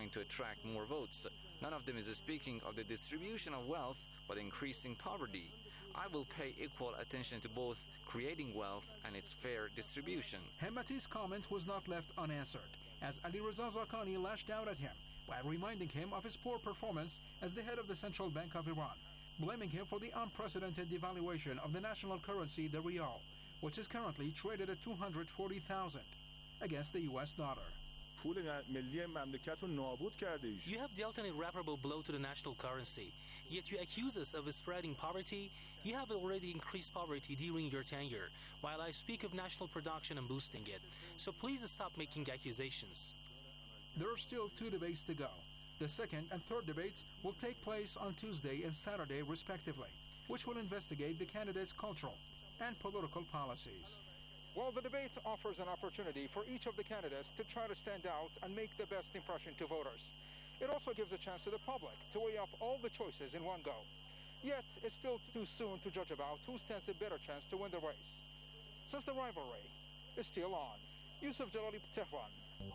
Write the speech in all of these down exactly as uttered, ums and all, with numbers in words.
trying to attract more votes. None of them is speaking of the distribution of wealth, but increasing poverty. I will pay equal attention to both creating wealth and its fair distribution. Hemmati's comment was not left unanswered, as Ali Reza Zaghani lashed out at him while reminding him of his poor performance as the head of the Central Bank of Iran, blaming him for the unprecedented devaluation of the national currency, the rial, which is currently traded at two hundred forty thousand against the U S dollar. پول ملی مملکت رو نابود کرده ایشون. You have dealt an irreparable blow to the national currency, yet you accuse us of spreading poverty. You have already increased poverty during your tenure, while I speak of national production and boosting it. So please stop making accusations. There are still two debates to go. The second and third debates will take place on Tuesday and Saturday respectively, which will investigate the candidates' cultural and political policies. While the debate offers an opportunity for each of the candidates to try to stand out and make the best impression to voters, it also gives a chance to the public to weigh up all the choices in one go. Yet, it's still too soon to judge about who stands a better chance to win the race, since the rivalry is still on. Yusuf Jalali, Tehran.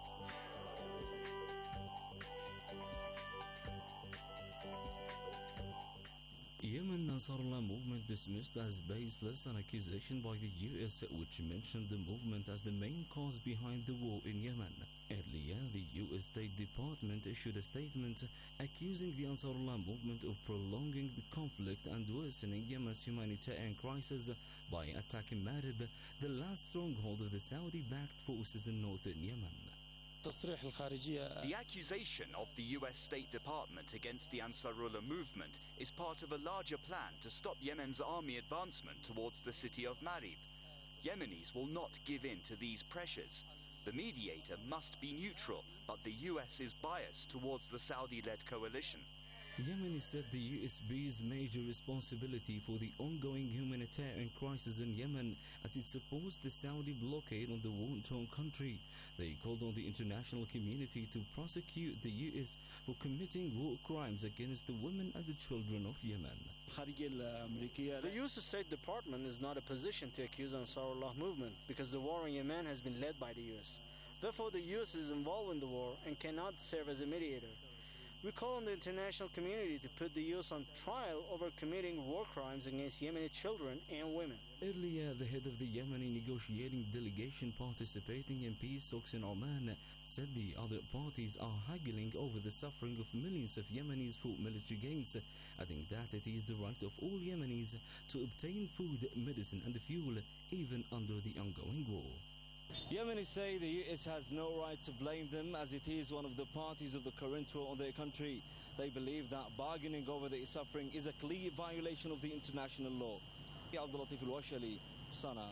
Yemen Nasrallah movement dismissed as baseless an accusation by the U S which mentioned the movement as the main cause behind the war in Yemen. Earlier, the U S State Department issued a statement accusing the Ansarullah movement of prolonging the conflict and worsening Yemen's humanitarian crisis by attacking Marib, the last stronghold of the Saudi-backed forces in northern Yemen. The accusation of the U S State Department against the Ansarullah movement is part of a larger plan to stop Yemen's army advancement towards the city of Marib. Yemenis will not give in to these pressures. The mediator must be neutral, but the U S is biased towards the Saudi-led coalition. Yemen said the U S B's major responsibility for the ongoing humanitarian crisis in Yemen as it supports the Saudi blockade on the war-torn country. They called on the international community to prosecute the U S for committing war crimes against the women and the children of Yemen. The U S State Department is not in a position to accuse Ansarullah movement because the war in Yemen has been led by the U S. Therefore, the U S is involved in the war and cannot serve as a mediator. We call on the international community to put the U S on trial over committing war crimes against Yemeni children and women. Earlier, the head of the Yemeni negotiating delegation participating in peace talks in Oman said the other parties are haggling over the suffering of millions of Yemenis for military gains, adding that it is the right of all Yemenis to obtain food, medicine and fuel even under the ongoing war. Yemenis say the U S has no right to blame them as it is one of the parties of the current war on their country. They believe that bargaining over their suffering is a clear violation of the international law. Abdul Latif Al-Washali, Sana.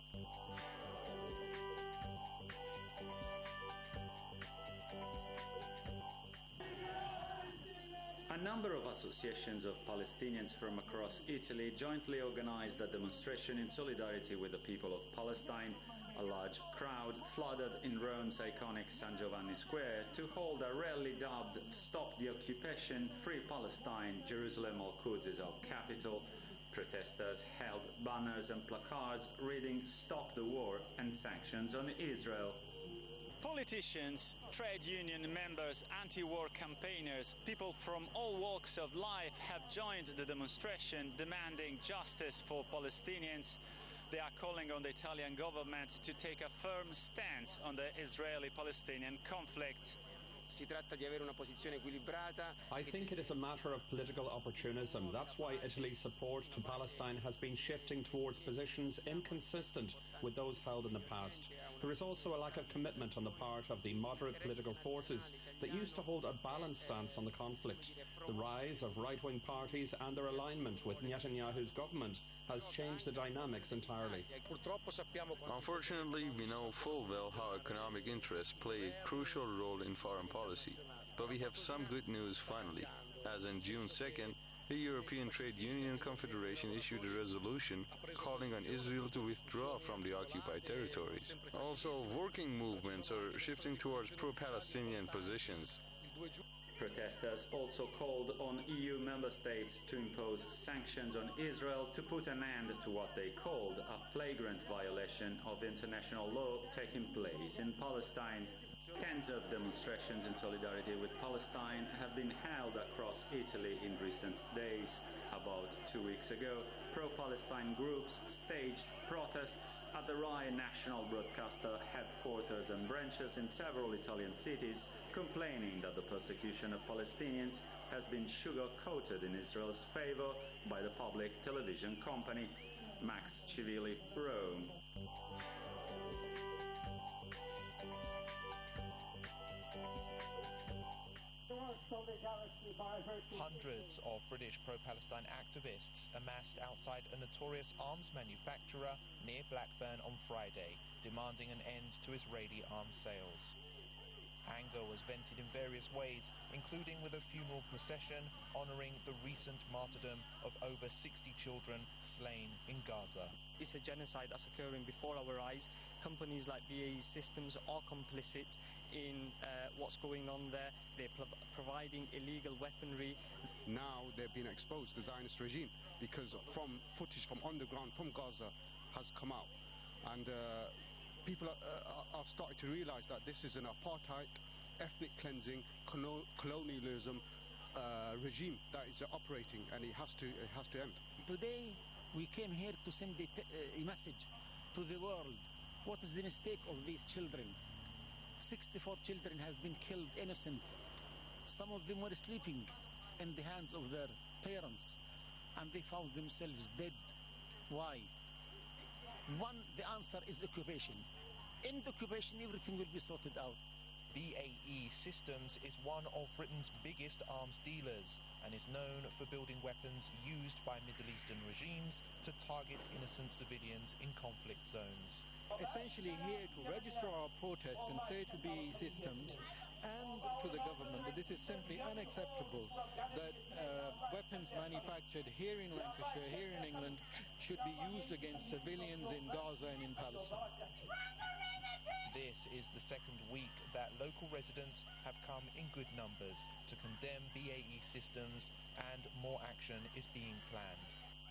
A number of associations of Palestinians from across Italy jointly organized a demonstration in solidarity with the people of Palestine. A large crowd flooded in Rome's iconic San Giovanni Square to hold a rally dubbed Stop the Occupation, Free Palestine, Jerusalem Al-Quds is our capital. Protesters held banners and placards reading Stop the War and Sanctions on Israel. Politicians, trade union members, anti-war campaigners, people from all walks of life have joined the demonstration demanding justice for Palestinians. They are calling on the Italian government to take a firm stance on the Israeli-Palestinian conflict. I think it is a matter of political opportunism. That's why Italy's support to Palestine has been shifting towards positions inconsistent with those held in the past. There is also a lack of commitment on the part of the moderate political forces that used to hold a balanced stance on the conflict. The rise of right-wing parties and their alignment with Netanyahu's government has changed the dynamics entirely. Unfortunately, we know full well how economic interests play a crucial role in foreign policy. But we have some good news finally, as on June second, the European Trade Union Confederation issued a resolution calling on Israel to withdraw from the occupied territories. Also, working movements are shifting towards pro-Palestinian positions. Protesters also called on E U member states to impose sanctions on Israel to put an end to what they called a flagrant violation of international law taking place in Palestine. Tens of demonstrations in solidarity with Palestine have been held across Italy in recent days. About two weeks ago, pro-Palestine groups staged protests at the Rai National Broadcaster headquarters and branches in several Italian cities, complaining that the persecution of Palestinians has been sugar-coated in Israel's favor by the public television company. Max Civili, Rome. Hundreds of British pro-Palestine activists amassed outside a notorious arms manufacturer near Blackburn on Friday, demanding an end to Israeli arms sales. Anger was vented in various ways, including with a funeral procession honouring the recent martyrdom of over sixty children slain in Gaza. It's a genocide that's occurring before our eyes. Companies like B A E Systems are complicit in uh, what's going on there. They're pro- providing illegal weaponry. Now they're being exposed, the Zionist regime, because from footage from underground, from Gaza, has come out. And uh, people are, uh, are starting to realise that this is an apartheid, ethnic cleansing, colo- colonialism uh, regime that is uh, operating, and it has to it has to end. Today we came here to send a, t- a message to the world. What is the mistake of these children? sixty-four children have been killed innocent. Some of them were sleeping in the hands of their parents, and they found themselves dead. Why? One, the answer is occupation. In the occupation, everything will be sorted out. B A E Systems is one of Britain's biggest arms dealers and is known for building weapons used by Middle Eastern regimes to target innocent civilians in conflict zones. Essentially here to register our protest and say to B A E Systems and to the government that this is simply unacceptable, that uh, weapons manufactured here in Lancashire, here in England, should be used against civilians in Gaza and in Palestine. This is the second week that local residents have come in good numbers to condemn B A E Systems, and more action is being planned.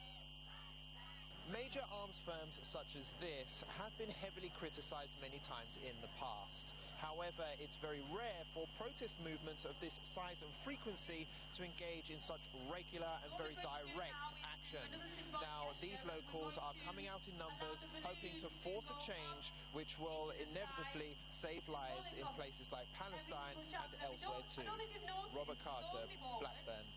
Major arms firms such as this have been heavily criticised many times in the past. However, it's very rare for protest movements of this size and frequency to engage in such regular and very direct action. Now, these locals are coming out in numbers, hoping to force a change which will inevitably save lives in places like Palestine and elsewhere too. Robert Carter, Blackburn.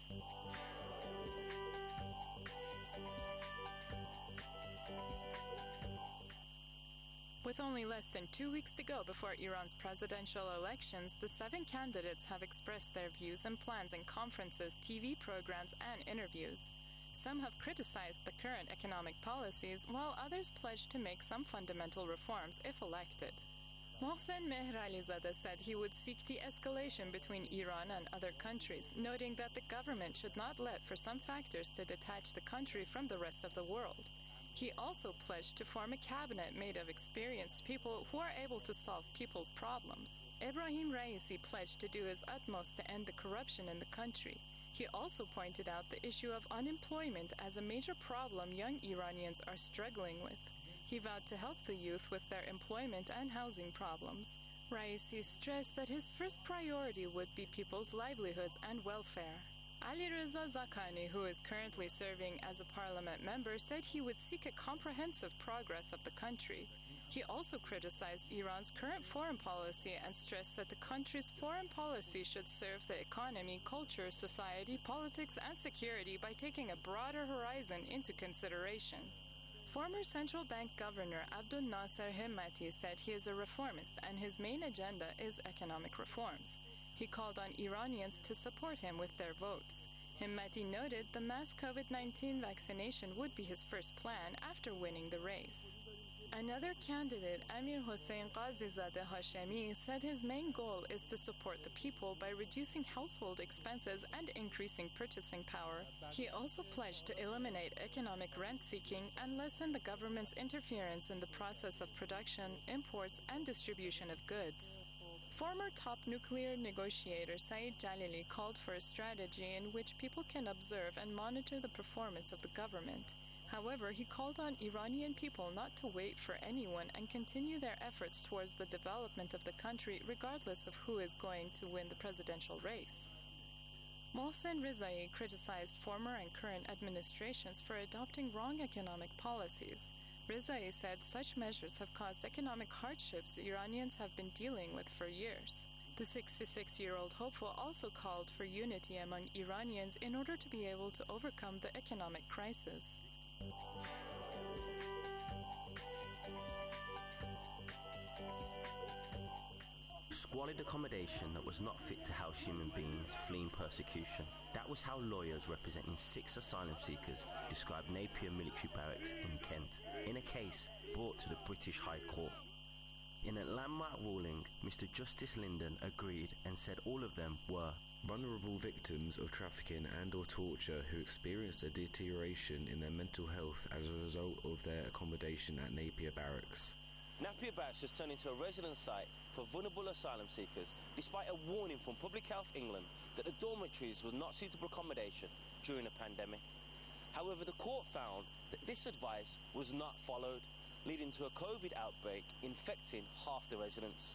With only less than two weeks to go before Iran's presidential elections, the seven candidates have expressed their views and plans in conferences, T V programs, and interviews. Some have criticized the current economic policies, while others pledged to make some fundamental reforms if elected. Mohsen Mehralizadeh said he would seek de-escalation between Iran and other countries, noting that the government should not let for some factors to detach the country from the rest of the world. He also pledged to form a cabinet made of experienced people who are able to solve people's problems. Ebrahim Raisi pledged to do his utmost to end the corruption in the country. He also pointed out the issue of unemployment as a major problem young Iranians are struggling with. He vowed to help the youth with their employment and housing problems. Raisi stressed that his first priority would be people's livelihoods and welfare. Ali Reza Zakani, who is currently serving as a parliament member, said he would seek a comprehensive progress of the country. He also criticized Iran's current foreign policy and stressed that the country's foreign policy should serve the economy, culture, society, politics, and security by taking a broader horizon into consideration. Former central bank governor Abdul Nasser Himmati said he is a reformist and his main agenda is economic reforms. He called on Iranians to support him with their votes. Himmati noted the mass COVID nineteen vaccination would be his first plan after winning the race. Another candidate, Amir Hossein Qazizadeh Hashemi, said his main goal is to support the people by reducing household expenses and increasing purchasing power. He also pledged to eliminate economic rent-seeking and lessen the government's interference in the process of production, imports, and distribution of goods. Former top nuclear negotiator Saeed Jalili called for a strategy in which people can observe and monitor the performance of the government. However, he called on Iranian people not to wait for anyone and continue their efforts towards the development of the country regardless of who is going to win the presidential race. Mohsen Rizai criticized former and current administrations for adopting wrong economic policies. Rizai said such measures have caused economic hardships Iranians have been dealing with for years. The sixty-six-year-old hopeful also called for unity among Iranians in order to be able to overcome the economic crisis. Squalid accommodation that was not fit to house human beings fleeing persecution. That was how lawyers representing six asylum seekers described Napier military barracks in Kent, in a case brought to the British High Court. In a landmark ruling, Mister Justice Linden agreed and said all of them were vulnerable victims of trafficking and or torture who experienced a deterioration in their mental health as a result of their accommodation at Napier Barracks. Napier Barracks was turned into a residence site for vulnerable asylum seekers, despite a warning from Public Health England that the dormitories were not suitable accommodation during the pandemic. However, the court found that this advice was not followed, leading to a COVID outbreak infecting half the residents.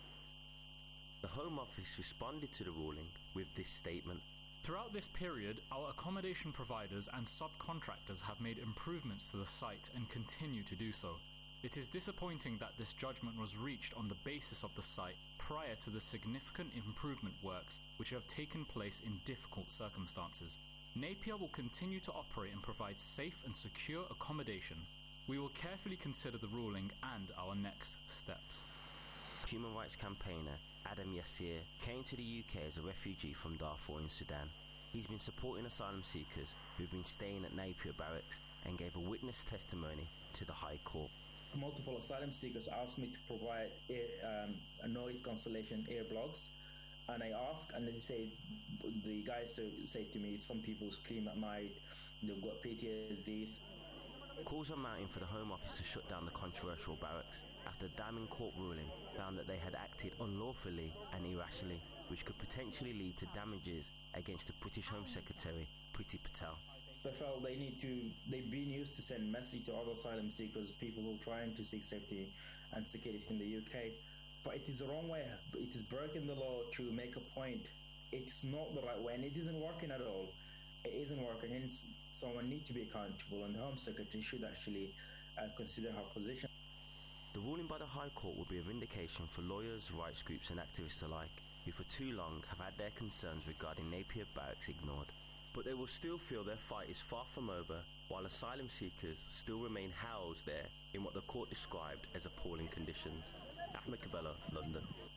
The Home Office responded to the ruling with this statement. Throughout this period, our accommodation providers and subcontractors have made improvements to the site and continue to do so. It is disappointing that this judgment was reached on the basis of the site prior to the significant improvement works which have taken place in difficult circumstances. Napier will continue to operate and provide safe and secure accommodation. We will carefully consider the ruling and our next steps. Human rights campaigner Adam Yassir came to the U K as a refugee from Darfur in Sudan. He's been supporting asylum seekers who've been staying at Napier Barracks and gave a witness testimony to the High Court. Multiple asylum seekers asked me to provide air, um, a noise cancellation earplugs, and I asked, and they say, the guys say to me, some people scream at night, they've got P T S D. Calls are mounting for the Home Office to shut down the controversial barracks after a damning court ruling found that they had acted unlawfully and irrationally, which could potentially lead to damages against the British Home Secretary, Priti Patel. They felt they need to, they've been used to send message to other asylum seekers, people who are trying to seek safety and security in the U K. But it is the wrong way. It is breaking the law to make a point. It's not the right way, and it isn't working at all. It isn't working, hence someone needs to be accountable, and the Home Secretary should actually uh, consider her position. The ruling by the High Court will be a vindication for lawyers, rights groups and activists alike, who for too long have had their concerns regarding Napier Barracks ignored. But they will still feel their fight is far from over, while asylum seekers still remain housed there in what the court described as appalling conditions. Ahmed Cabello, London.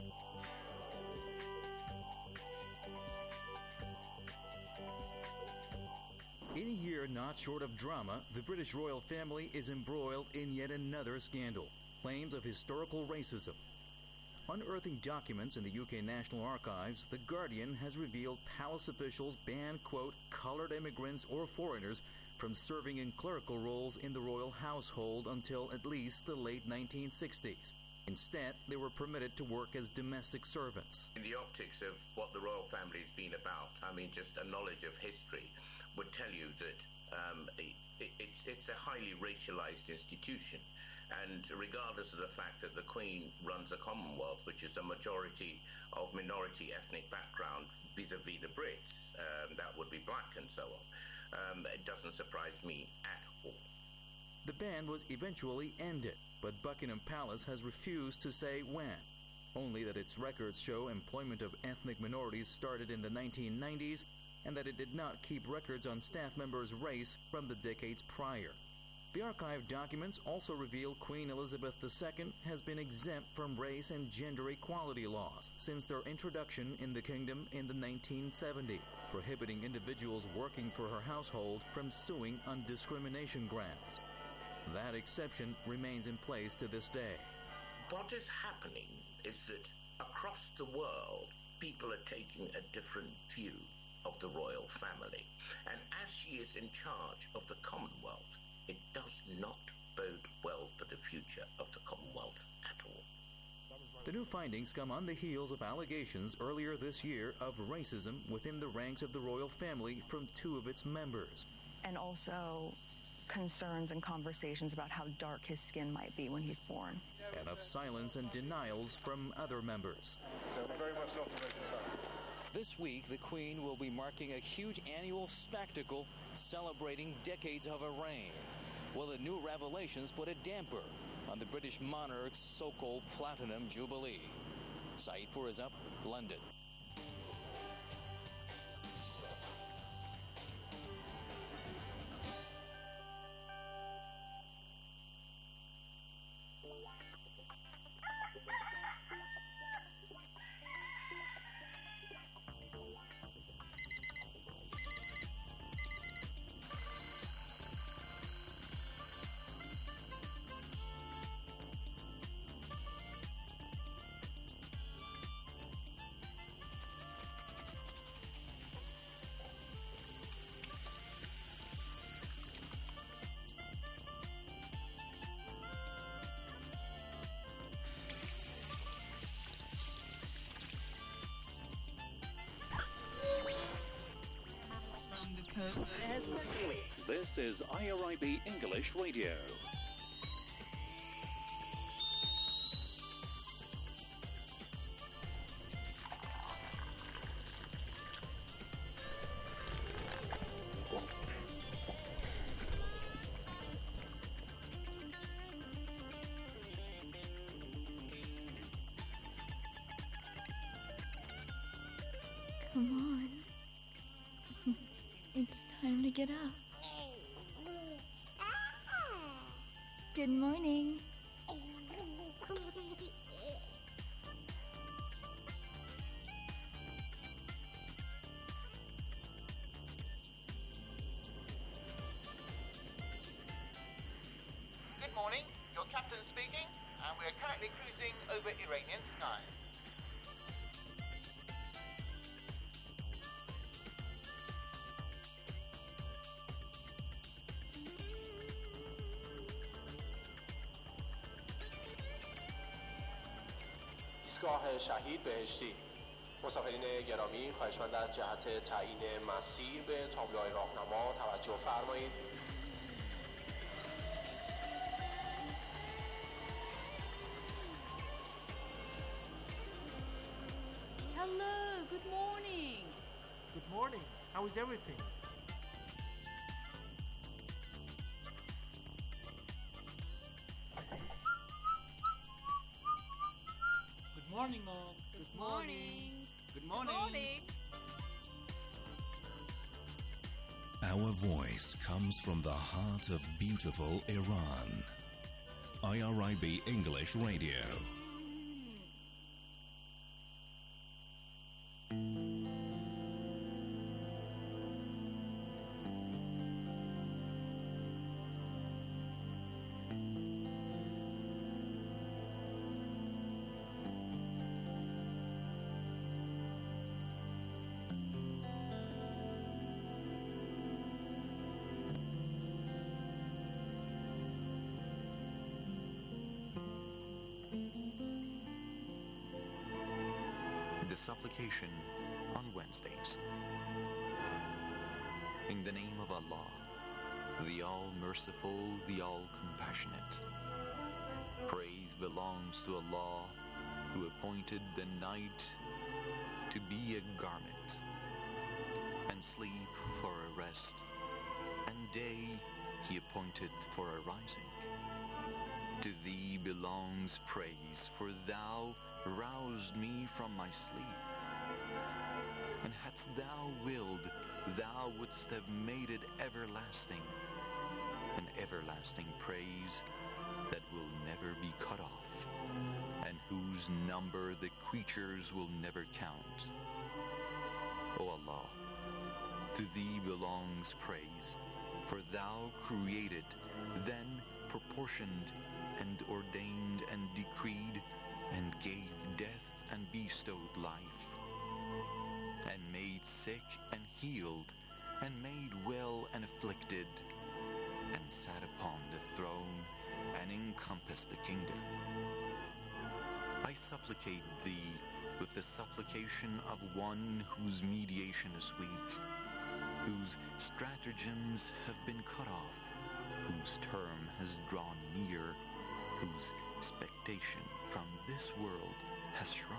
In a year not short of drama, the British royal family is embroiled in yet another scandal. Claims of historical racism. Unearthing documents in the U K National Archives, The Guardian has revealed palace officials banned, quote, coloured immigrants or foreigners from serving in clerical roles in the royal household until at least the late nineteen sixties. Instead, they were permitted to work as domestic servants. In the optics of what the royal family has been about, I mean, just a knowledge of history would tell you that um, it, it's, it's a highly racialized institution. And regardless of the fact that the Queen runs a Commonwealth, which is a majority of minority ethnic background vis-a-vis the Brits, um, that would be black and so on, um, it doesn't surprise me at all. The ban was eventually ended, but Buckingham Palace has refused to say when. Only that its records show employment of ethnic minorities started in the nineteen nineties and that it did not keep records on staff members' race from the decades prior. The archived documents also reveal Queen Elizabeth the Second has been exempt from race and gender equality laws since their introduction in the kingdom in the nineteen seventies, prohibiting individuals working for her household from suing on discrimination grounds. That exception remains in place to this day. What is happening is that across the world, people are taking a different view of the royal family. And as she is in charge of the Commonwealth, it does not bode well for the future of the Commonwealth at all. The new findings come on the heels of allegations earlier this year of racism within the ranks of the royal family from two of its members. And also concerns and conversations about how dark his skin might be when he's born. And of silence and denials from other members. So I'm very much not a racist fan. This week, the Queen will be marking a huge annual spectacle celebrating decades of her reign. Will the new revelations put a damper on the British monarch's so-called Platinum Jubilee? Saeed Pourizab, London. This is I R I B English Radio. Come on. It's time to get up. Good morning. Good morning, your captain speaking, and we are currently cruising over Iranian skies. ایستگاه شهید بهشتی. مسافرین گرامی خواهشمند از جهت تعیین مسیر به تابلوهای راهنما توجه فرمایید. Hello, good morning. Good morning. How is everything? Good morning, Mom. Good morning. Good morning. Our voice comes from the heart of beautiful Iran. I R I B English Radio. The supplication on Wednesdays. In the name of Allah, the all-merciful, the all-compassionate. Praise belongs to Allah, who appointed the night to be a garment, and sleep for a rest, and day he appointed for a rising. To thee belongs praise, for thou roused me from my sleep. And hadst thou willed, thou wouldst have made it everlasting, an everlasting praise that will never be cut off, and whose number the creatures will never count. O Allah, to thee belongs praise, for thou created, then proportioned, and ordained and decreed, and gave death and bestowed life, and made sick and healed, and made well and afflicted, and sat upon the throne and encompassed the kingdom. I supplicate thee with the supplication of one whose mediation is weak, whose stratagems have been cut off, whose term has drawn near, whose expectation from this world has shrunk,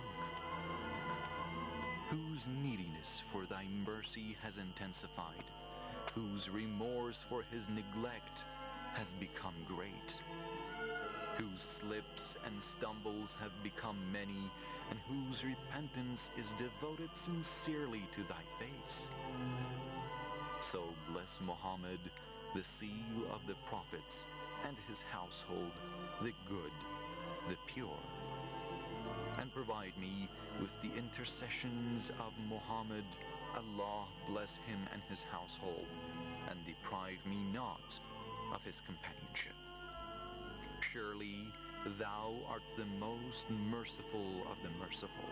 whose neediness for thy mercy has intensified, whose remorse for his neglect has become great, whose slips and stumbles have become many, and whose repentance is devoted sincerely to thy face. So bless Muhammad, the seal of the prophets, and his household, the good, the pure. And provide me with the intercessions of Muhammad. Allah bless him and his household, and deprive me not of his companionship. Surely thou art the most merciful of the merciful.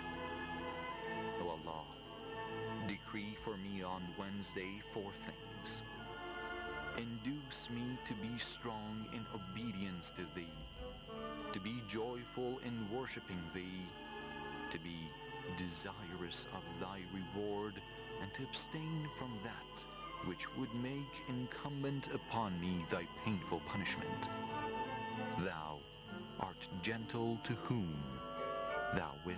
O Allah, decree for me on Wednesday four things. Induce me to be strong in obedience to thee, to be joyful in worshipping thee, to be desirous of thy reward, and to abstain from that which would make incumbent upon me thy painful punishment. Thou art gentle to whom thou wilt.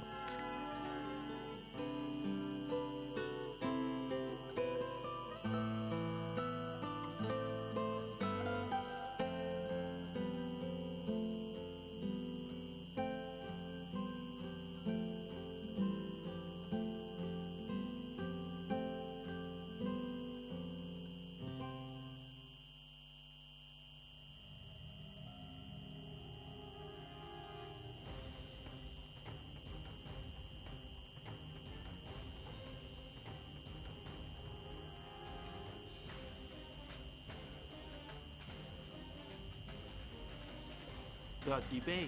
The debate.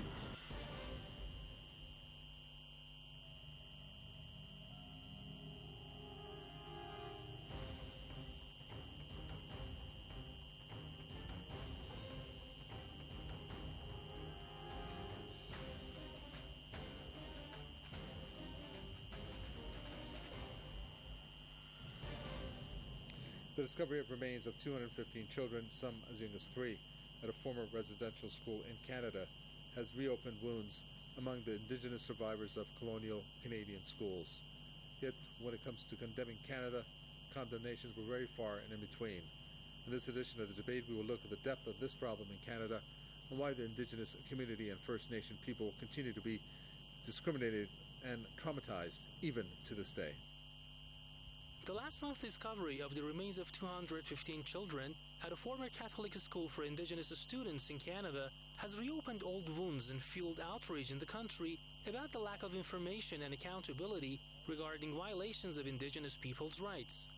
The discovery of remains of two hundred fifteen children, some as young as three, at a former residential school in Canada has reopened wounds among the Indigenous survivors of colonial Canadian schools. Yet, when it comes to condemning Canada, condemnations were very far and in between. In this edition of the debate, we will look at the depth of this problem in Canada and why the Indigenous community and First Nation people continue to be discriminated and traumatized even to this day. The last month's discovery of the remains of two hundred fifteen children at a former Catholic school for Indigenous students in Canada has reopened old wounds and fueled outrage in the country about the lack of information and accountability regarding violations of Indigenous people's rights.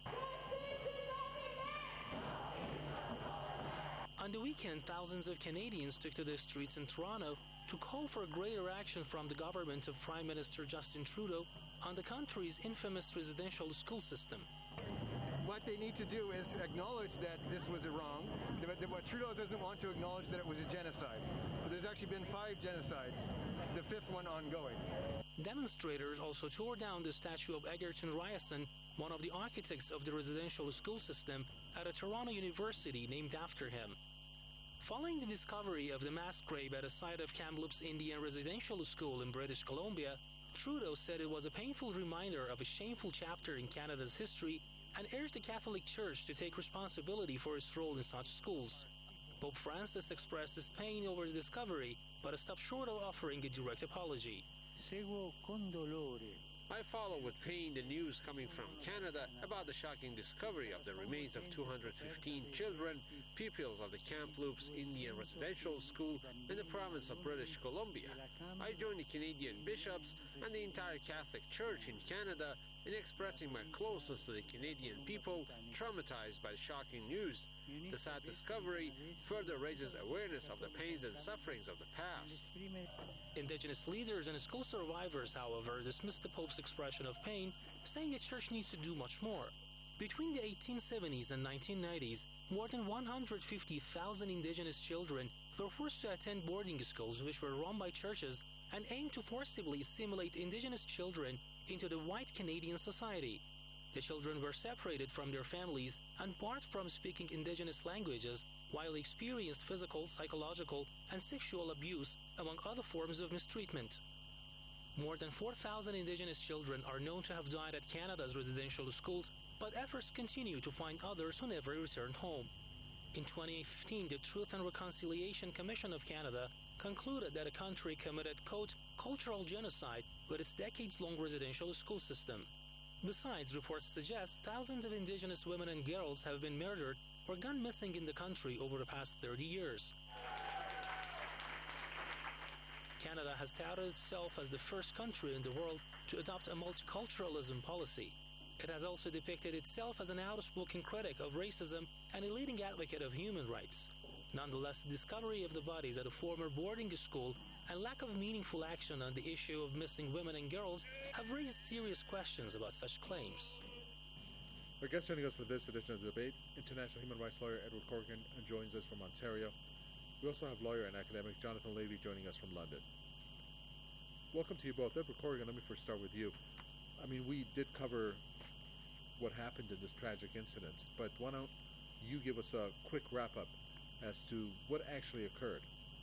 On the weekend, thousands of Canadians took to the streets in Toronto to call for greater action from the government of Prime Minister Justin Trudeau on the country's infamous residential school system. What they need to do is acknowledge that this was a wrong, but what Trudeau doesn't want to acknowledge that it was a genocide. But there's actually been five genocides, the fifth one ongoing. Demonstrators also tore down the statue of Egerton Ryerson, one of the architects of the residential school system at a Toronto university named after him. Following the discovery of the mass grave at a site of Kamloops Indian Residential School in British Columbia, Trudeau said it was a painful reminder of a shameful chapter in Canada's history and urged the Catholic Church to take responsibility for its role in such schools. Pope Francis expressed his pain over the discovery, but stopped short of offering a direct apology. Seguo con dolore. I follow with pain the news coming from Canada about the shocking discovery of the remains of two hundred fifteen children, pupils of the Kamloops Indian Residential School in the province of British Columbia. I join the Canadian bishops and the entire Catholic Church in Canada in expressing my closeness to the Canadian people traumatized by the shocking news. The sad discovery further raises awareness of the pains and sufferings of the past. Indigenous leaders and school survivors, however, dismissed the Pope's expression of pain, saying the Church needs to do much more. Between the eighteen seventies and nineteen nineties, more than one hundred fifty thousand Indigenous children were forced to attend boarding schools which were run by churches and aimed to forcibly assimilate Indigenous children into the white Canadian society. The children were separated from their families and barred from speaking Indigenous languages, while they experienced physical, psychological, and sexual abuse, among other forms of mistreatment. More than four thousand Indigenous children are known to have died at Canada's residential schools, but efforts continue to find others who never returned home. In twenty fifteen, the Truth and Reconciliation Commission of Canada concluded that a country committed, quote, cultural genocide with its decades-long residential school system. Besides, reports suggest thousands of Indigenous women and girls have been murdered or gone missing in the country over the past thirty years. Canada has touted itself as the first country in the world to adopt a multiculturalism policy. It has also depicted itself as an outspoken critic of racism and a leading advocate of human rights. Nonetheless, the discovery of the bodies at a former boarding school and lack of meaningful action on the issue of missing women and girls have raised serious questions about such claims. Our guest joining us for this edition of the debate, international human rights lawyer Edward Corrigan, joins us from Ontario. We also have lawyer and academic Jonathan Levy joining us from London. Welcome to you both. Edward Corrigan, let me first start with you. I mean, we did cover what happened in this tragic incident, but why don't you give us a quick wrap-up as to what actually occurred?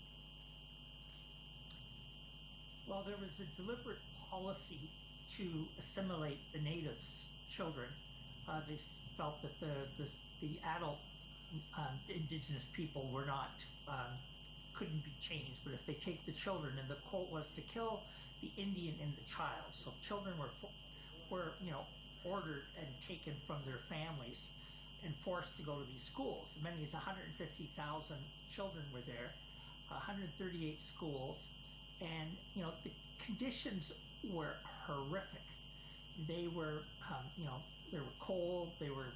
Well, there was a deliberate policy to assimilate the natives' children. Uh, they felt that the the, the adult um, Indigenous people were not um, couldn't be changed, but if they take the children, and the quote was to kill the Indian and the child. So children were were you know ordered and taken from their families and forced to go to these schools. As many as one hundred fifty thousand children were there, one hundred thirty-eight schools, and you know the conditions were horrific. They were, um, you know, they were cold. They were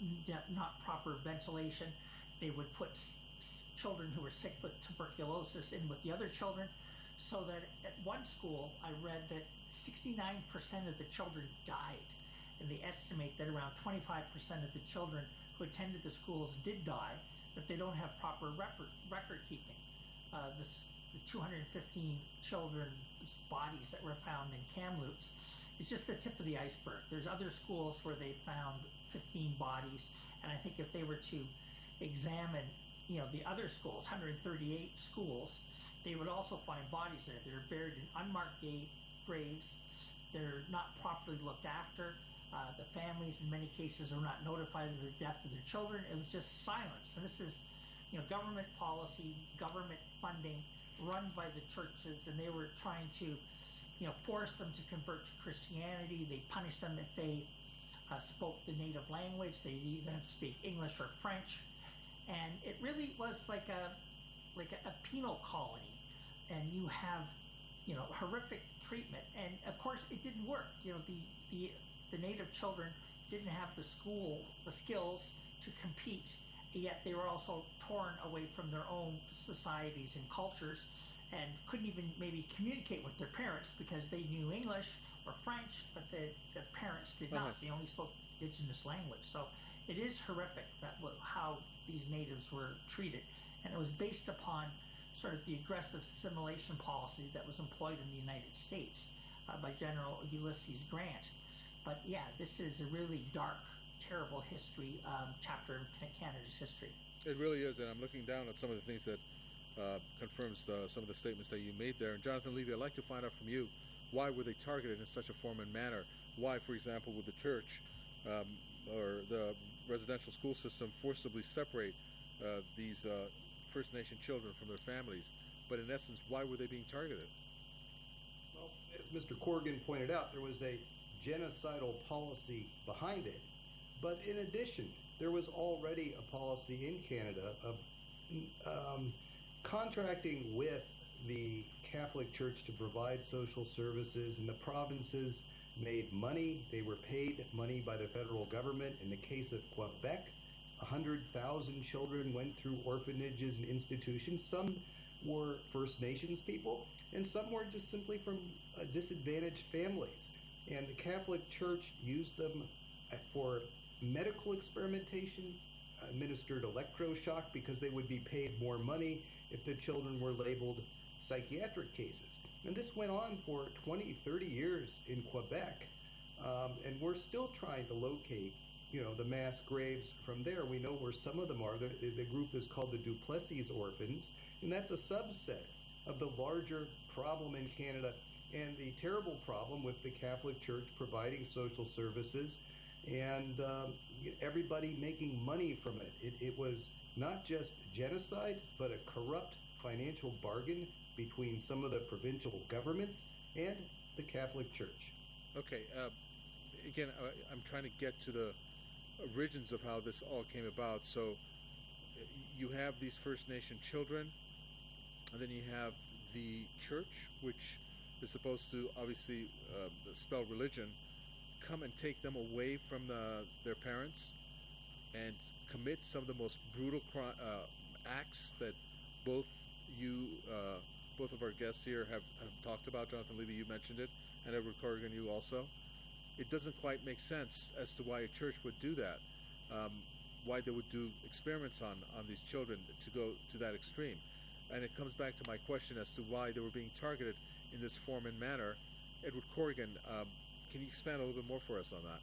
not proper ventilation. They would put s- children who were sick with tuberculosis in with the other children, so that at one school I read that sixty-nine percent of the children died. And they estimate that around twenty-five percent of the children who attended the schools did die, but they don't have proper record, record keeping. Uh, this, the two hundred fifteen children's bodies that were found in Kamloops is just the tip of the iceberg. There's other schools where they found fifteen bodies, and I think if they were to examine, you know, the other schools, one hundred thirty-eight schools, they would also find bodies there. They're buried in unmarked graves. They're not properly looked after. Uh, the families, in many cases, are not notified of the death of their children. It was just silence. And this is, you know, government policy, government funding, run by the churches, and they were trying to, you know, force them to convert to Christianity. They punished them if they uh, spoke the native language. They either have to speak English or French, and it really was like a like a, a penal colony. And you have, you know, horrific treatment. And of course, it didn't work. You know, the the the native children didn't have the school, the skills to compete, yet they were also torn away from their own societies and cultures and couldn't even maybe communicate with their parents because they knew English or French, but the, the parents did not. Uh-huh. They only spoke Indigenous language. So it is horrific that how these natives were treated. And it was based upon sort of the aggressive assimilation policy that was employed in the United States uh, by General Ulysses Grant. But yeah, this is a really dark, terrible history, um, chapter in Canada's history. It really is, and I'm looking down at some of the things that uh, confirms the, some of the statements that you made there. And Jonathan Levy, I'd like to find out from you, why were they targeted in such a form and manner? Why, for example, would the church um, or the residential school system forcibly separate uh, these uh, First Nation children from their families? But in essence, why were they being targeted? Well, as Mister Corrigan pointed out, there was a genocidal policy behind it. But in addition, there was already a policy in Canada of um, contracting with the Catholic Church to provide social services, and the provinces made money. They were paid money by the federal government. In the case of Quebec, one hundred thousand children went through orphanages and institutions. Some were First Nations people, and some were just simply from uh, disadvantaged families. And the Catholic Church used them for medical experimentation, administered electroshock because they would be paid more money if the children were labeled psychiatric cases. And this went on for twenty, thirty years in Quebec. Um, and we're still trying to locate you know, the mass graves from there. We know where some of them are. The, the group is called the Duplessis Orphans, and that's a subset of the larger problem in Canada and the terrible problem with the Catholic Church providing social services and um, everybody making money from it. it. It was not just genocide, but a corrupt financial bargain between some of the provincial governments and the Catholic Church. Okay, uh, again, uh, I'm trying to get to the origins of how this all came about. So you have these First Nation children, and then you have the church, which is supposed to obviously uh, spell religion, come and take them away from the, their parents and commit some of the most brutal cri- uh, acts that both you, uh, both of our guests here have, have talked about. Jonathan Levy, you mentioned it, and Edward Corrigan, you also. It doesn't quite make sense as to why a church would do that, um, why they would do experiments on, on these children to go to that extreme. And it comes back to my question as to why they were being targeted in this form and manner. Edward Corrigan, um, can you expand a little bit more for us on that?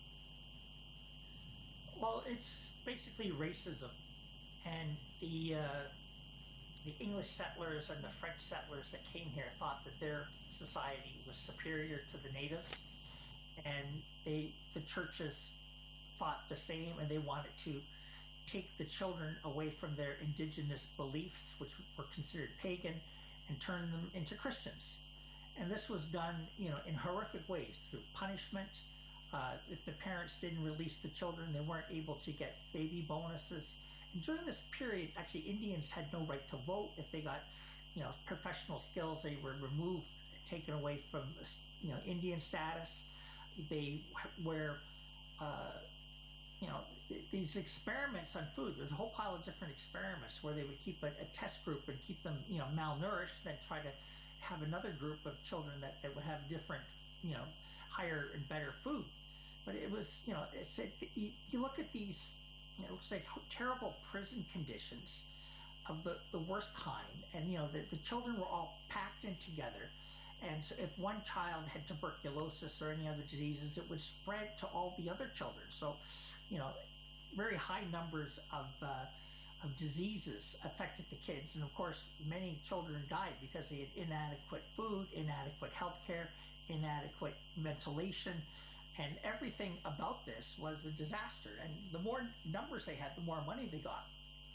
Well, it's basically racism, and the uh, the English settlers and the French settlers that came here thought that their society was superior to the natives, and they the churches thought the same, and they wanted to take the children away from their indigenous beliefs, which were considered pagan, and turn them into Christians. And this was done, you know, in horrific ways through punishment. Uh, if the parents didn't release the children, they weren't able to get baby bonuses. And during this period, actually, Indians had no right to vote. If they got, you know, professional skills, they were removed, taken away from, you know, Indian status. They were, uh, you know, these experiments on food. There's a whole pile of different experiments where they would keep a, a test group and keep them, you know, malnourished, then try to have another group of children that, that would have different, you know, higher and better food. But it was, you know, it's, it, you, you look at these, it looks like terrible prison conditions of the, the worst kind. And, you know, the, the children were all packed in together. And so if one child had tuberculosis or any other diseases, it would spread to all the other children. So, you know, very high numbers of uh, of diseases affected the kids. And of course, many children died because they had inadequate food, inadequate health care, inadequate ventilation, and everything about this was a disaster. And the more numbers they had, the more money they got.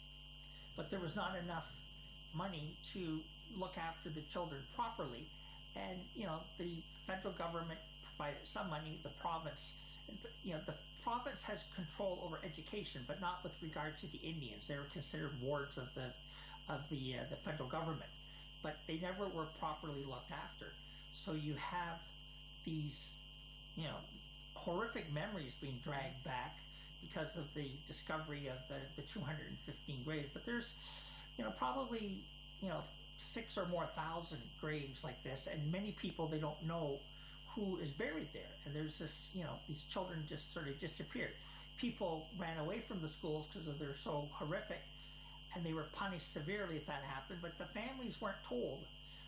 But there was not enough money to look after the children properly. And, you know, the federal government provided some money, the province, you know, the province has control over education, but not with regard to the Indians. They were considered wards of the of the uh, the federal government, but they never were properly looked after. So you have these, you know, horrific memories being dragged back because of the discovery of the, the two hundred fifteen graves. But there's, you know, probably, you know, six or more thousand graves like this, and many people, they don't know who is buried there. And there's this, you know, these children just sort of disappeared. People ran away from the schools because they're so horrific, and they were punished severely if that happened, but the families weren't told,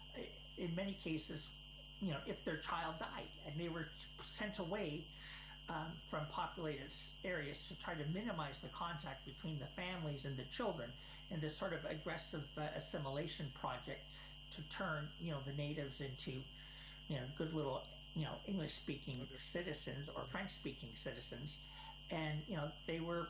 in many cases, you know, if their child died, and they were sent away um, from populated areas to try to minimize the contact between the families and the children in this sort of aggressive uh, assimilation project to turn, you know, the natives into, you know, good little, you know, English-speaking citizens or French-speaking citizens. And, you know, they were,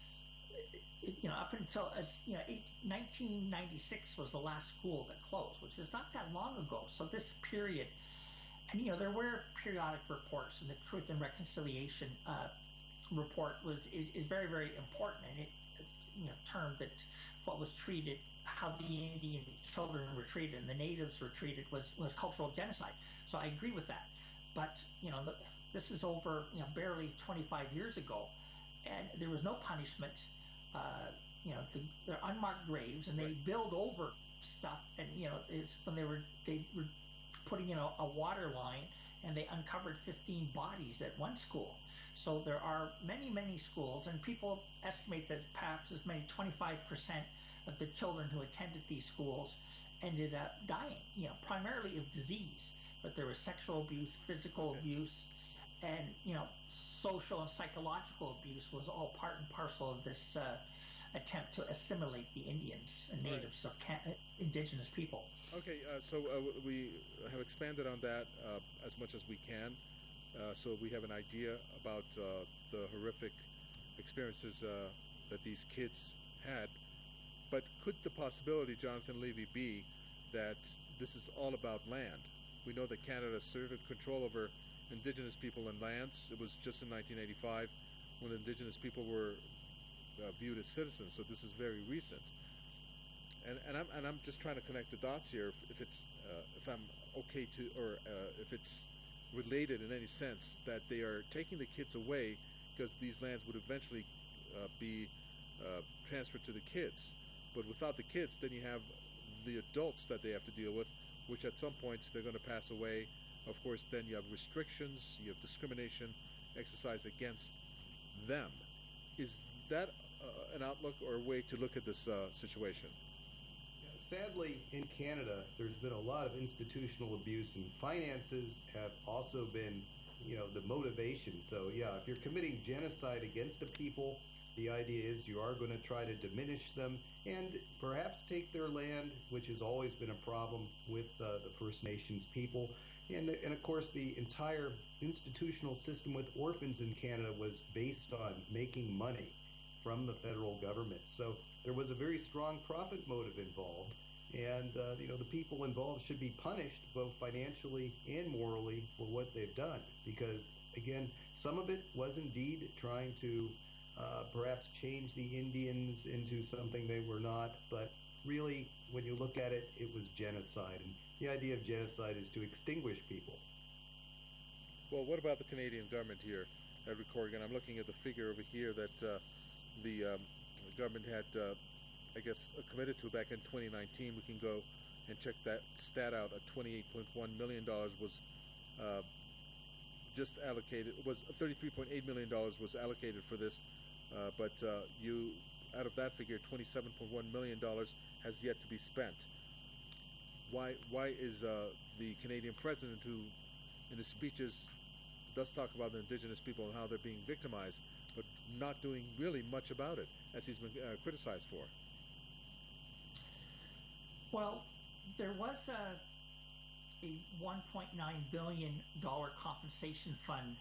you know, up until, as you know, nineteen ninety-six was the last school that closed, which is not that long ago. So this period, and, you know, there were periodic reports, and the Truth and Reconciliation uh, report was is, is very, very important, and it, you know, termed that what was treated, how the Indian children were treated and the natives were treated was, was cultural genocide. So I agree with that. But, you know, the, this is over, you know, barely twenty-five years ago, and there was no punishment. Uh, you know, the, they're unmarked graves, and they right. build over stuff. And, you know, it's when they were they were putting in a, a water line, and they uncovered fifteen bodies at one school. So there are many, many schools, and people estimate that perhaps as many twenty-five percent of the children who attended these schools ended up dying, you know, primarily of disease. But there was sexual abuse, physical okay. abuse, and you know, social and psychological abuse was all part and parcel of this uh, attempt to assimilate the Indians and natives right. of indigenous people. Okay, uh, so uh, we have expanded on that uh, as much as we can, uh, so we have an idea about uh, the horrific experiences uh, that these kids had. But could the possibility, Jonathan Levy, be that this is all about land? We know that Canada asserted control over Indigenous people and lands. It was just in nineteen eighty-five when Indigenous people were uh, viewed as citizens, so this is very recent. And, and I'm and I'm just trying to connect the dots here. If, if it's uh, if I'm okay to, or uh, if it's related in any sense that they are taking the kids away because these lands would eventually uh, be uh, transferred to the kids. But without the kids, then you have the adults that they have to deal with, which at some point they're going to pass away. Of course, then you have restrictions, you have discrimination exercised against them. Is that uh, an outlook or a way to look at this uh, situation? Sadly, in Canada, there's been a lot of institutional abuse, and finances have also been, you know, the motivation. So, yeah, if you're committing genocide against a people, the idea is you are going to try to diminish them and perhaps take their land, which has always been a problem with uh, the First Nations people. And, and, of course, the entire institutional system with orphans in Canada was based on making money from the federal government. So there was a very strong profit motive involved, and uh, you know, the people involved should be punished both financially and morally for what they've done, because again, some of it was indeed trying to uh, perhaps change the Indians into something they were not, but really, when you look at it, it was genocide, and the idea of genocide is to extinguish people. Well, what about the Canadian government here, Edward Corrigan? I'm looking at the figure over here that uh, the um, government had, uh, I guess, uh, committed to back in twenty nineteen. We can go and check that stat out. At twenty-eight point one million dollars was uh, just allocated. Was thirty-three point eight million dollars was allocated for this, uh, but uh, you, out of that figure, twenty-seven point one million dollars has yet to be spent. Why? Why is uh, the Canadian president, who, in his speeches, does talk about the Indigenous people and how they're being victimized, but not doing really much about it, as he's been uh, criticized for? Well, there was a, a one point nine billion dollars compensation fund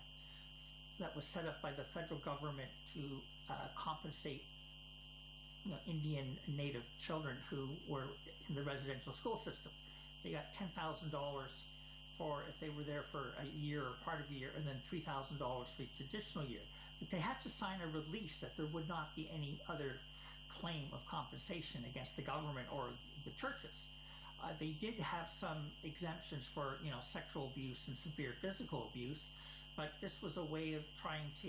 that was set up by the federal government to uh, compensate you know, Indian and Native children who were in the residential school system. They got ten thousand dollars for if they were there for a year or part of a year, and then three thousand dollars for each additional year. But they had to sign a release that there would not be any other claim of compensation against the government or the churches. Uh, they did have some exemptions for, you know, sexual abuse and severe physical abuse, but this was a way of trying to,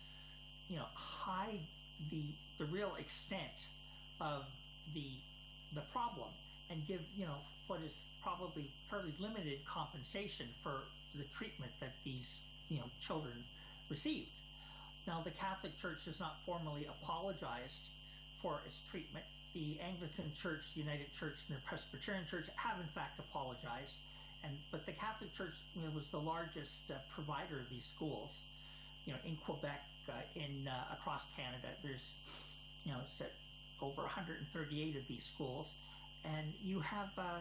you know, hide the the real extent of the the problem and give, you know, what is probably fairly limited compensation for the treatment that these, you know, children received. Now, the Catholic Church has not formally apologized for its treatment. The Anglican Church, the United Church, and the Presbyterian Church have in fact apologized, and but the Catholic Church, you know, was the largest uh, provider of these schools. You know, in Quebec, uh, in uh, across Canada, there's, you know, set over one hundred thirty-eight of these schools, and you have, uh,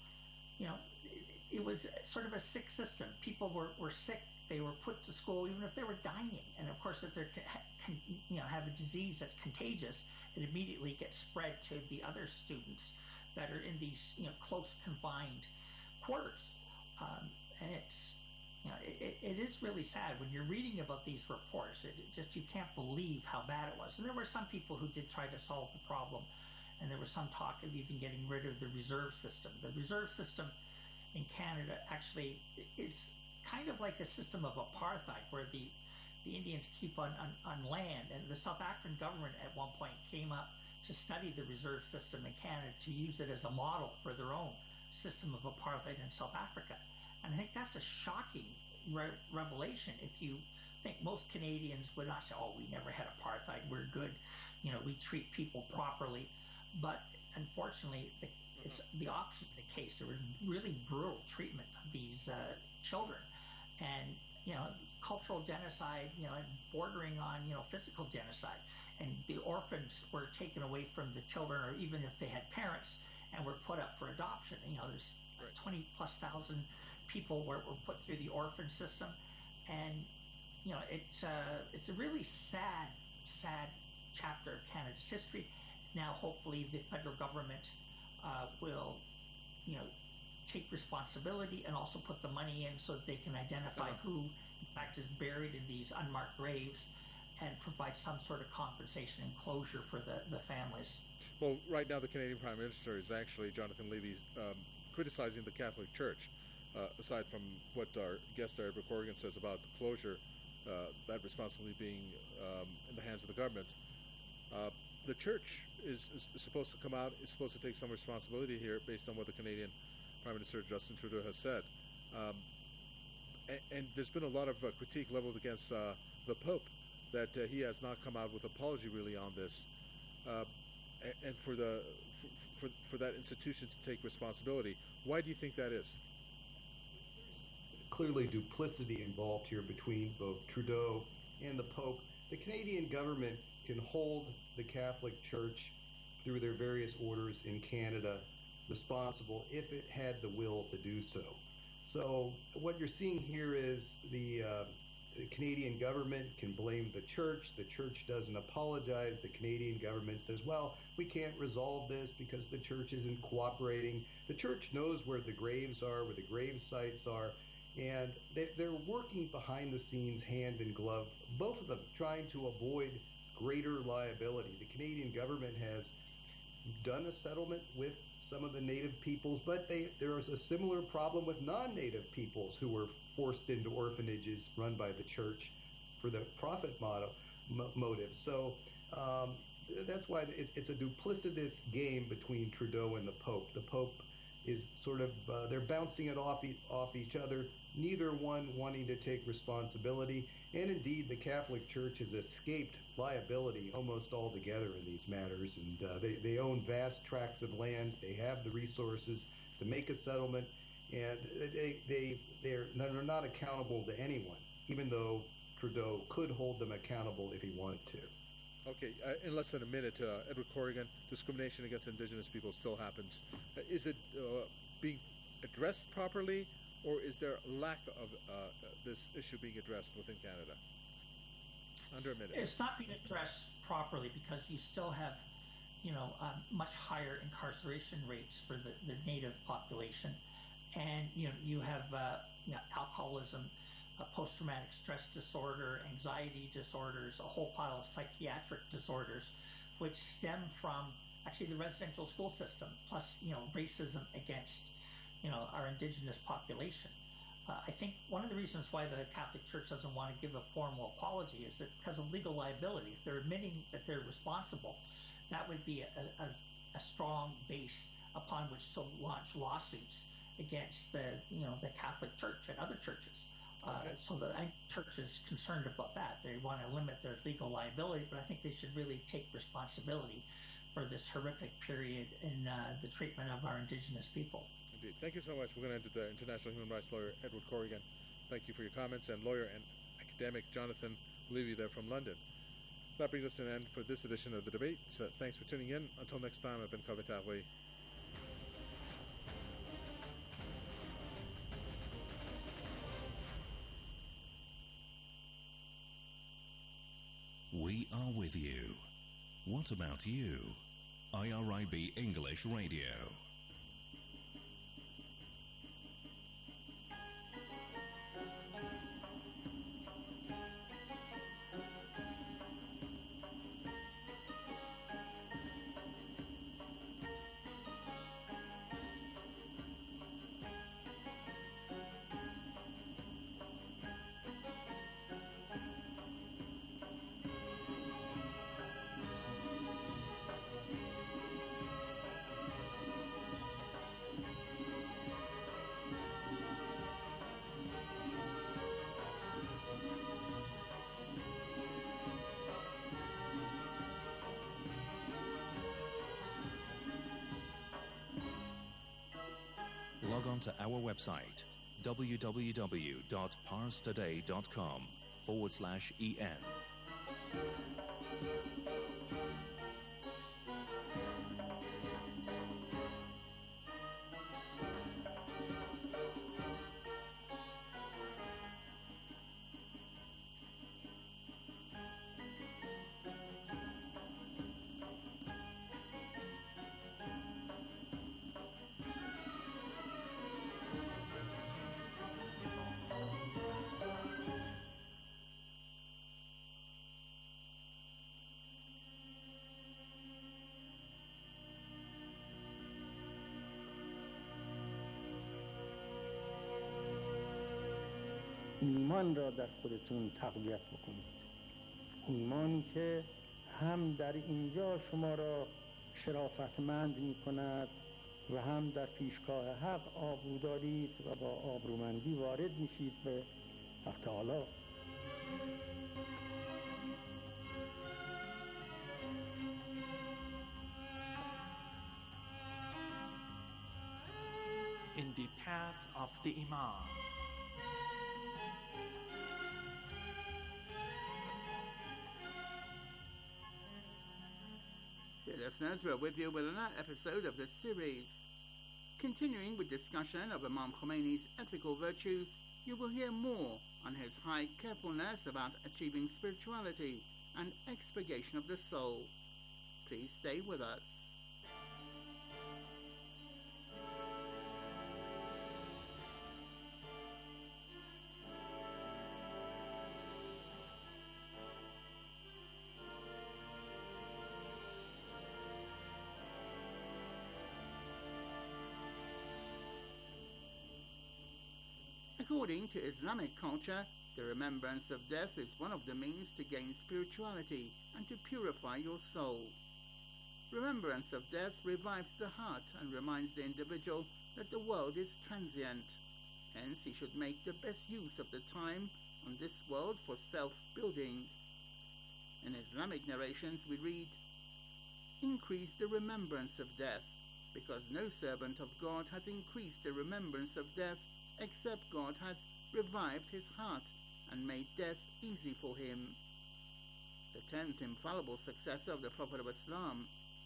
you know, it, it was sort of a sick system. People were, were sick. They were put to school even if they were dying. And of course, if they're, con- you know, have a disease that's contagious, it immediately gets spread to the other students that are in these, you know, close confined quarters. Um, and it's, you know, it, it is really sad when you're reading about these reports. It, it just, you can't believe how bad it was. And there were some people who did try to solve the problem, and there was some talk of even getting rid of the reserve system. The reserve system in Canada actually is kind of like a system of apartheid, where the the Indians keep on, on, on land, and the South African government at one point came up to study the reserve system in Canada to use it as a model for their own system of apartheid in South Africa. And I think that's a shocking re- revelation. If you think most Canadians would not say, oh, we never had apartheid, we're good, you know, we treat people properly. But unfortunately, the, it's the opposite of the case. There was really brutal treatment of these uh, children. And you know, cultural genocide, you know, bordering on, you know, physical genocide. And the orphans were taken away from the children, or even if they had parents, and were put up for adoption. You know, there's right. twenty plus thousand people were, were put through the orphan system. And, you know, it's, uh, it's a really sad, sad chapter of Canada's history. Now, hopefully, the federal government uh, will, you know, take responsibility and also put the money in so that they can identify uh-huh. who, in fact, is buried in these unmarked graves and provide some sort of compensation and closure for the, the families. Well, right now the Canadian Prime Minister is actually, Jonathan Levy, um, criticizing the Catholic Church, uh, aside from what our guest there, Edward Corrigan, says about the closure, uh, that responsibility being um, in the hands of the government. Uh, the Church is, is supposed to come out, is supposed to take some responsibility here based on what the Canadian Prime Minister Justin Trudeau has said. Um, and, and there's been a lot of uh, critique leveled against uh, the Pope, that uh, he has not come out with apology really on this, uh, and, and for the for, for for that institution to take responsibility. Why do you think that is? Clearly duplicity involved here between both Trudeau and the Pope. The Canadian government can hold the Catholic Church through their various orders in Canada responsible if it had the will to do so. So what you're seeing here is the uh, The Canadian government can blame the church. The church doesn't apologize. The Canadian government says, well, we can't resolve this because the church isn't cooperating. The church knows where the graves are, where the grave sites are, and they, they're working behind the scenes hand in glove, both of them trying to avoid greater liability. The Canadian government has done a settlement with some of the native peoples, but they, there is a similar problem with non-native peoples who were forced into orphanages run by the church for the profit motto, mo- motive. So um, that's why it, it's a duplicitous game between Trudeau and the Pope. The Pope is sort of, uh, they're bouncing it off, e- off each other, neither one wanting to take responsibility. And indeed, the Catholic Church has escaped liability almost altogether in these matters. And uh, they, they own vast tracts of land. They have the resources to make a settlement. And they, they, they're, they're not accountable to anyone, even though Trudeau could hold them accountable if he wanted to. Okay, uh, in less than a minute, uh, Edward Corrigan, discrimination against Indigenous people still happens. Uh, is it uh, being addressed properly, or is there a lack of uh, this issue being addressed within Canada? Under a minute. It's not being addressed properly because you still have, you know, um, much higher incarceration rates for the, the native population. And, you know, you have uh, you know, alcoholism, uh, post-traumatic stress disorder, anxiety disorders, a whole pile of psychiatric disorders, which stem from actually the residential school system, plus, you know, racism against, you know, our Indigenous population. Uh, I think one of the reasons why the Catholic Church doesn't want to give a formal apology is that because of legal liability. If they're admitting that they're responsible, that would be a, a, a strong base upon which to launch lawsuits against the, you know, the Catholic Church and other churches. Uh, okay. So the church is concerned about that. They want to limit their legal liability, but I think they should really take responsibility for this horrific period in uh, the treatment of our Indigenous people. Indeed. Thank you so much. We're going to end with the International Human Rights lawyer, Edward Corrigan. Thank you for your comments, and lawyer and academic Jonathan Levy there from London. That brings us to an end for this edition of The Debate. So thanks for tuning in. Until next time, I've been Kaveh Taoui. We are with you. What about you? I R I B English Radio. Log on to our website, www.parstoday.com forward slash en. ایمان را در خودتون تقویت بکنید. ایمانی که هم در اینجا شما را شرافتمند می کند و هم در پیشگاه حق آبرو دارید و با آبرومندی وارد میشید به حق تعالی. In the path of the Imam. Listeners, we're with you with another episode of this series. Continuing with discussion of Imam Khomeini's ethical virtues, you will hear more on his high carefulness about achieving spirituality and expurgation of the soul. Please stay with us. According to Islamic culture, the remembrance of death is one of the means to gain spirituality and to purify your soul. Remembrance of death revives the heart and reminds the individual that the world is transient. Hence, he should make the best use of the time on this world for self-building. In Islamic narrations we read, "Increase the remembrance of death, because no servant of God has increased the remembrance of death except God has revived his heart and made death easy for him." The tenth infallible successor of the Prophet of Islam,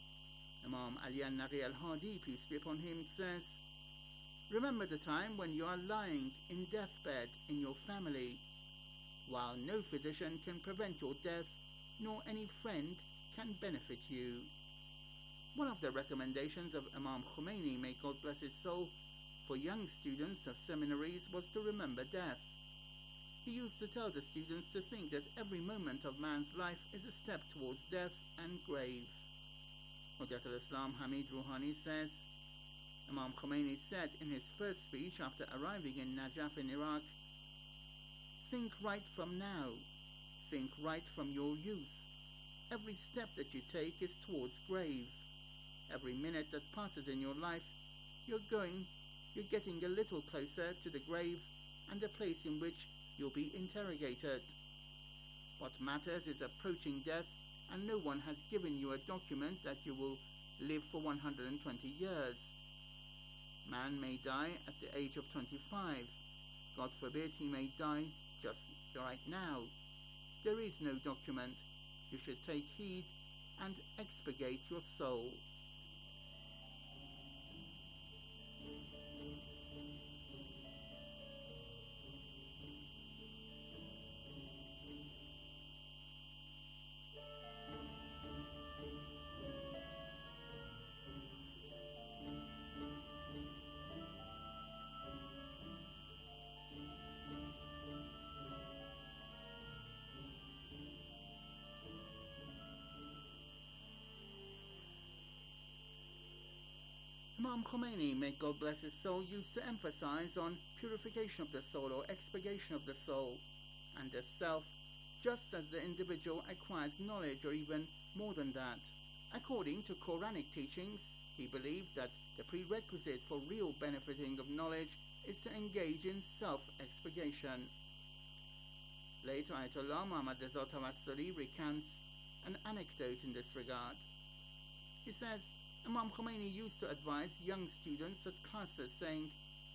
Imam Ali al-Naqi al-Hadi, peace be upon him, says, "Remember the time when you are lying in deathbed in your family, while no physician can prevent your death, nor any friend can benefit you." One of the recommendations of Imam Khomeini, may God bless his soul, for young students of seminaries was to remember death. He used to tell the students to think that every moment of man's life is a step towards death and grave. Hujjat al-Islam Hamid Rouhani says, Imam Khomeini said in his first speech after arriving in Najaf in Iraq, "Think right from now. Think right from your youth. Every step that you take is towards grave. Every minute that passes in your life, you're going You're getting a little closer to the grave and the place in which you'll be interrogated. What matters is approaching death, and no one has given you a document that you will live for one hundred twenty years. Man may die at the age of twenty-five. God forbid he may die just right now. There is no document. You should take heed and expurgate your soul." Imam Khomeini, may God bless his soul, used to emphasize on purification of the soul or expurgation of the soul and the self, just as the individual acquires knowledge or even more than that. According to Quranic teachings, he believed that the prerequisite for real benefiting of knowledge is to engage in self-expurgation. Later, Ayatollah Muhammad Reza Tawassuli recounts an anecdote in this regard. He says, Imam Khomeini used to advise young students at classes saying,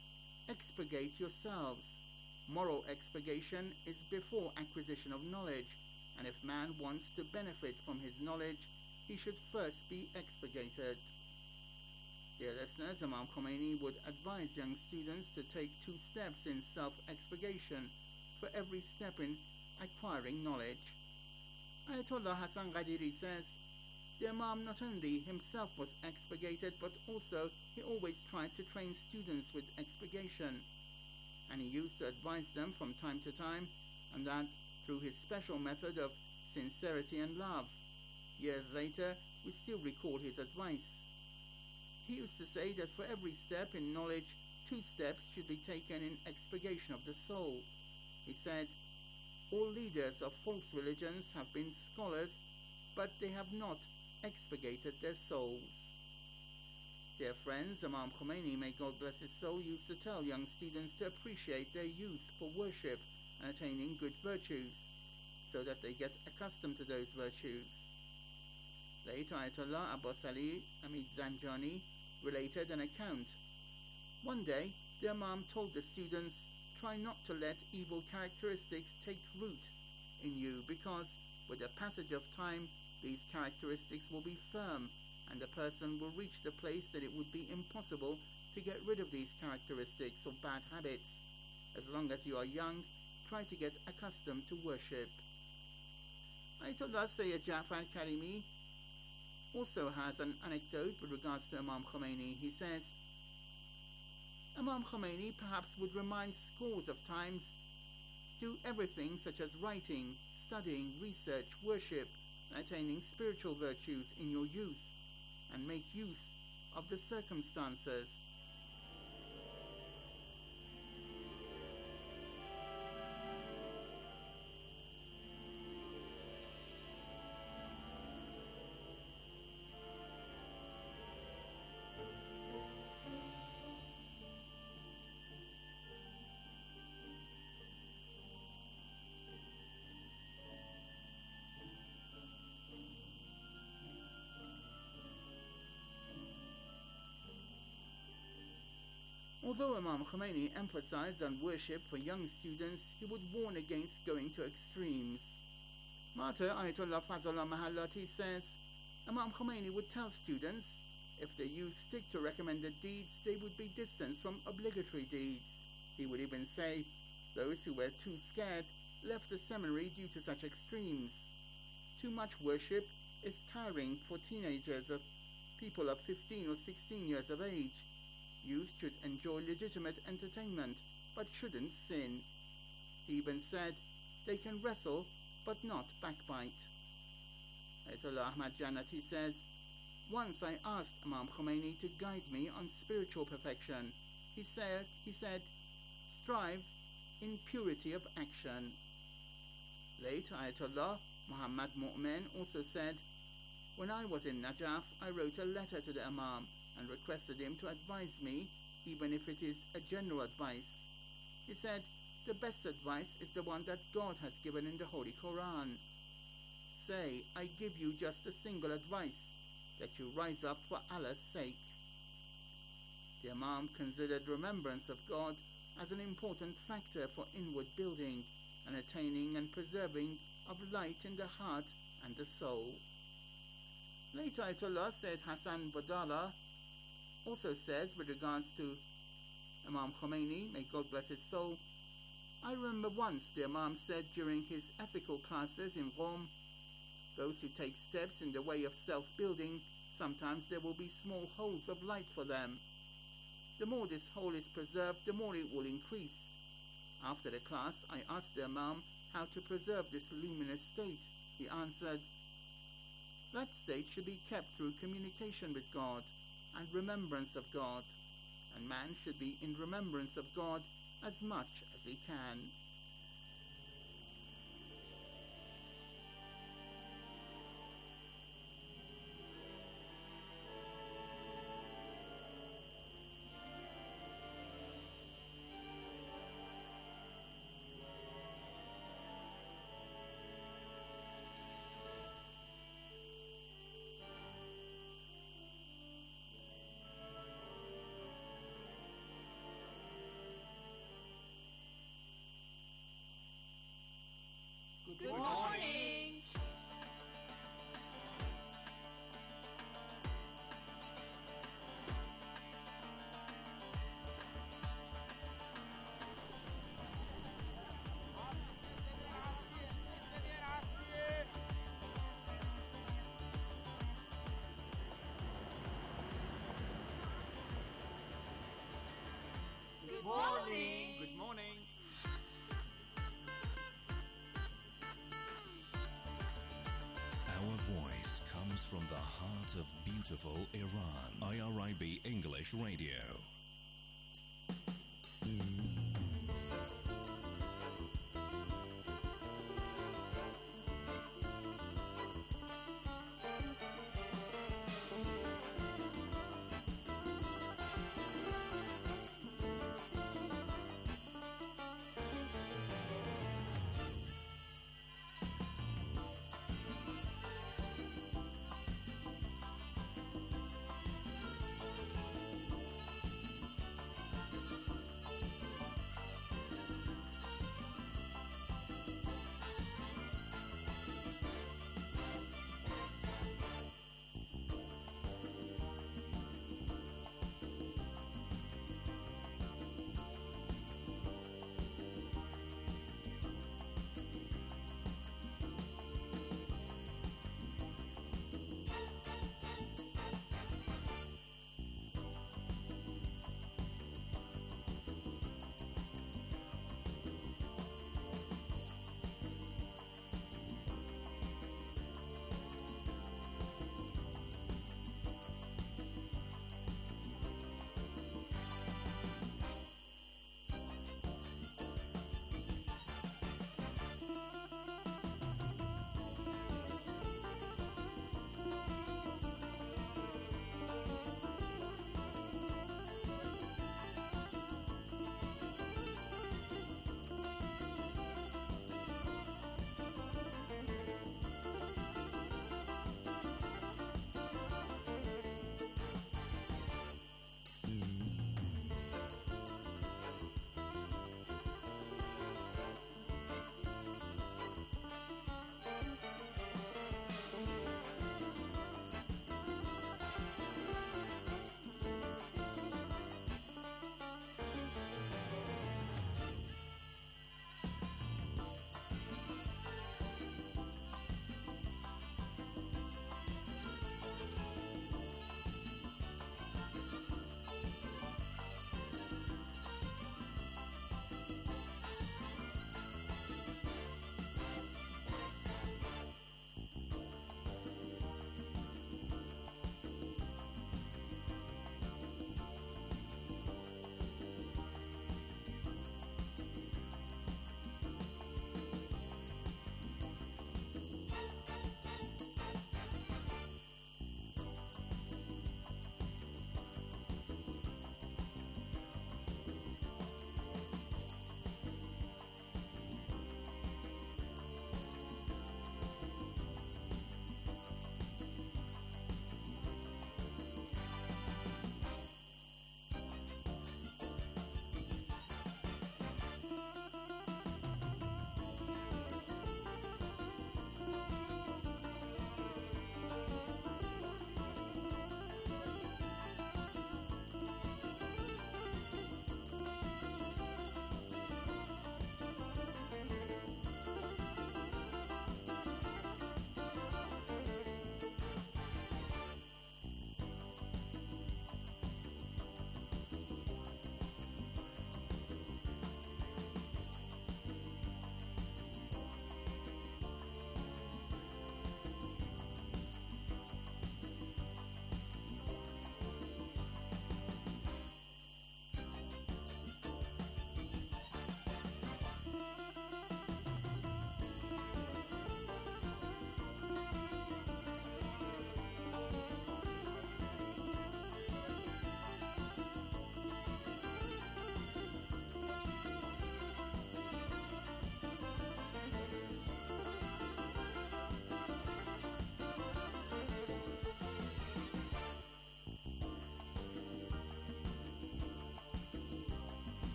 expurgate yourselves. Moral expurgation is before acquisition of knowledge, and if man wants to benefit from his knowledge, he should first be expurgated. Dear listeners, Imam Khomeini would advise young students to take two steps in self-expurgation for every step in acquiring knowledge. Ayatollah Hassan Qadiri says, the Imam not only himself was expurgated, but also he always tried to train students with expurgation, and he used to advise them from time to time, and that through his special method of sincerity and love. Years later, we still recall his advice. He used to say that for every step in knowledge, two steps should be taken in expurgation of the soul. He said, all leaders of false religions have been scholars, but they have not expurgated their souls. Dear friends, Imam Khomeini, may God bless his soul, used to tell young students to appreciate their youth for worship and attaining good virtues, so that they get accustomed to those virtues. Late Ayatollah Abbas Ali Hamid Zanjani related an account. One day, the Imam told the students, try not to let evil characteristics take root in you, because with the passage of time, these characteristics will be firm, and the person will reach the place that it would be impossible to get rid of these characteristics or bad habits. As long as you are young, try to get accustomed to worship. Ayatollah Sayyid Ja'far Karimi also has an anecdote with regards to Imam Khomeini. He says, Imam Khomeini perhaps would remind scores of times, do everything such as writing, studying, research, worship, and attaining spiritual virtues in your youth, and make use of the circumstances. Although Imam Khomeini emphasized on worship for young students, he would warn against going to extremes. Martyr Ayatollah Fazlullah Mahallati says, Imam Khomeini would tell students, if the youth stick to recommended deeds, they would be distanced from obligatory deeds. He would even say, those who were too scared left the seminary due to such extremes. Too much worship is tiring for teenagers of people of fifteen or sixteen years of age. Youth should enjoy legitimate entertainment, but shouldn't sin. He even said, they can wrestle, but not backbite. Ayatollah Ahmad Jannati says, once I asked Imam Khomeini to guide me on spiritual perfection. He said, he said, strive in purity of action. Late Ayatollah Muhammad Mu'min also said, when I was in Najaf, I wrote a letter to the Imam and requested him to advise me, even if it is a general advice. He said, the best advice is the one that God has given in the Holy Quran. Say, I give you just a single advice, that you rise up for Allah's sake. The Imam considered remembrance of God as an important factor for inward building and attaining and preserving of light in the heart and the soul. Late Ayatollah Sayyid Hassan Badala also says with regards to Imam Khomeini, may God bless his soul, I remember once the Imam said during his ethical classes in Rome, those who take steps in the way of self-building, sometimes there will be small holes of light for them. The more this hole is preserved, the more it will increase. After the class, I asked the Imam how to preserve this luminous state. He answered, that state should be kept through communication with God and remembrance of God, and man should be in remembrance of God as much as he can. comes from the heart of beautiful Iran. I R I B English Radio.